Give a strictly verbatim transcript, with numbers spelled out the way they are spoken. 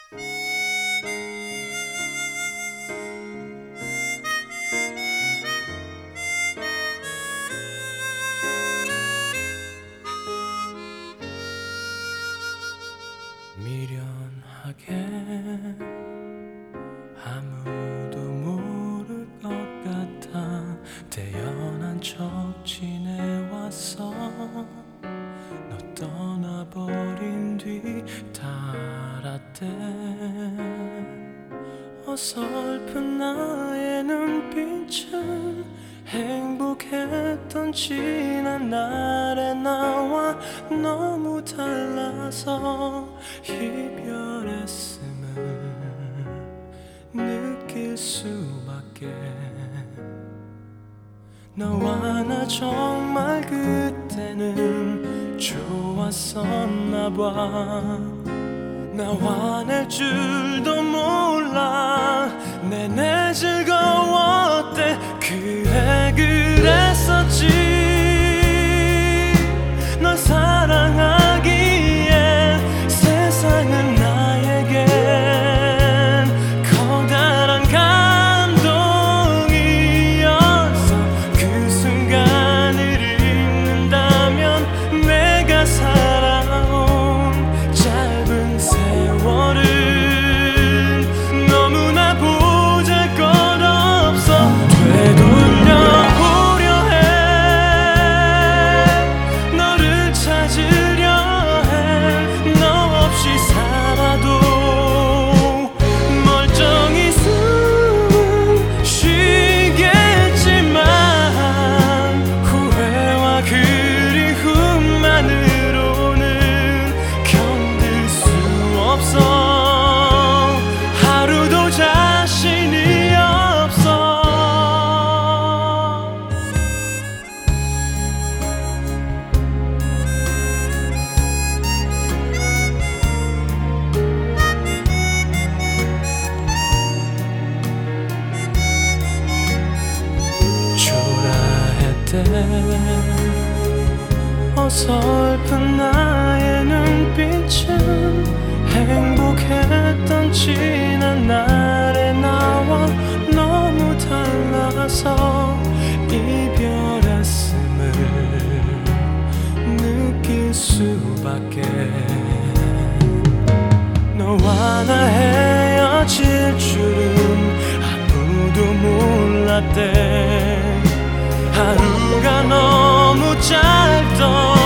미련하게 아무도 모를 것 같아 태연한 척 지내왔어. 너 떠나버린 뒤 달았대. 어설픈 나의 눈빛은 행복했던 지난 날의 나와 너무 달라서 이별했음을 느낄 수밖에. 너와 나 정말 그때는 좋았었나 봐. 나 화낼 줄도 몰라. 내내 즐거웠대. 그래 그랬었지. 널 사랑하기엔 세상은 나에겐 커다란 감동이었어. 그 순간을 잊는다면 내가 살아온 짧은 세월은 너무나 보잘것없어. 되돌려보려 해. 너를 찾으려 해. 너 없이 살아도 멀쩡히 숨은 쉬겠지만 후회와 그리움만으로는 견딜 수 없어. 하루도 자신이 없어. 초라했대. 어설픈 나의 눈빛은 행복했던 지난 날의 나와 너무 달라서 이별했음을 느낄 수밖에. 너와 나 헤어질 줄은 아무도 몰랐대. 하루가 너무 짧던